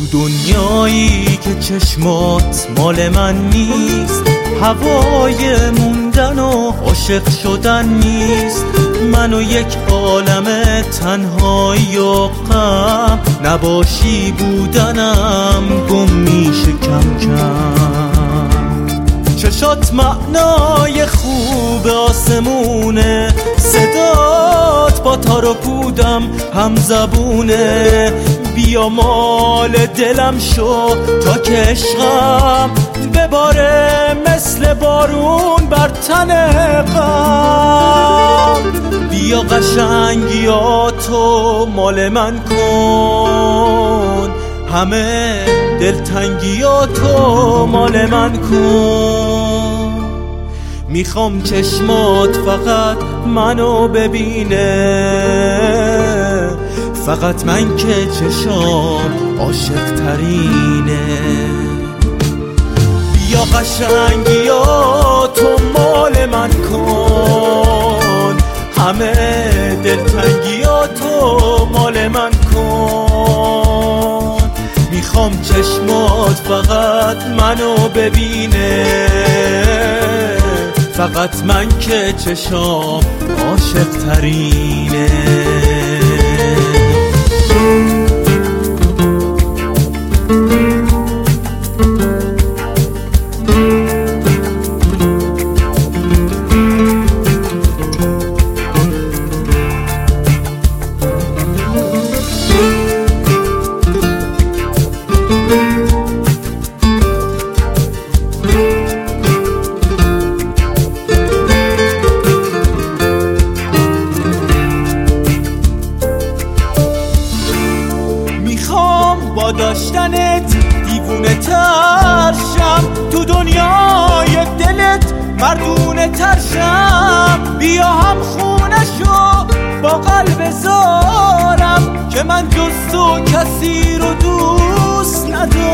تو دنیایی که چشمات مال من نیست، هوای موندن و عاشق شدن نیست. من و یک عالم تنهایی و غم، نباشی بودنم گم میشه کم کم. چشات معنای خوب آسمونه، صدات با تار و پودم هم زبونه. بیا مال دلم شو تا که عشقم بباره مثل بارون بر تن غم. بیا قشنگیاتو مال من کن، همه دلتنگیاتو مال من کن. میخوام چشمات فقط منو ببینه، فقط من که چشام عاشق ترینه. بیا قشنگیاتو مال من کن، همه دلتنگیاتو مال من کن. میخوام چشمات فقط منو ببینه، فقط من که چشام عاشق ترینه. با داشتنت دیوونه ترشم، تو دنیای دلت مردونه ترشم. بیا هم خونه شو با قلب زارم، که من جز تو کسی رو دوست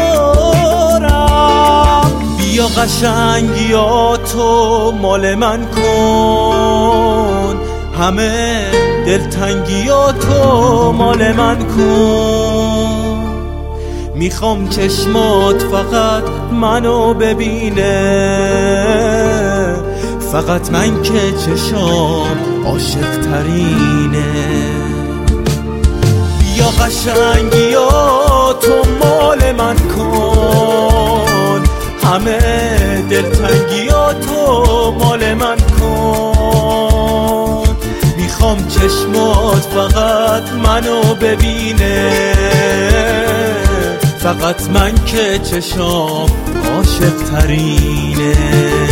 ندارم. بیا قشنگیاتو مال من کن، همه دلتنگیاتو مال من کن. میخوام چشمات فقط منو ببینه، فقط من که چشام عاشق ترینه. بیا قشنگیاتو مال من کن، همه دلتنگیاتو مال من کن. میخوام چشمات فقط منو ببینه، فقط من که چشام عاشق ترینه.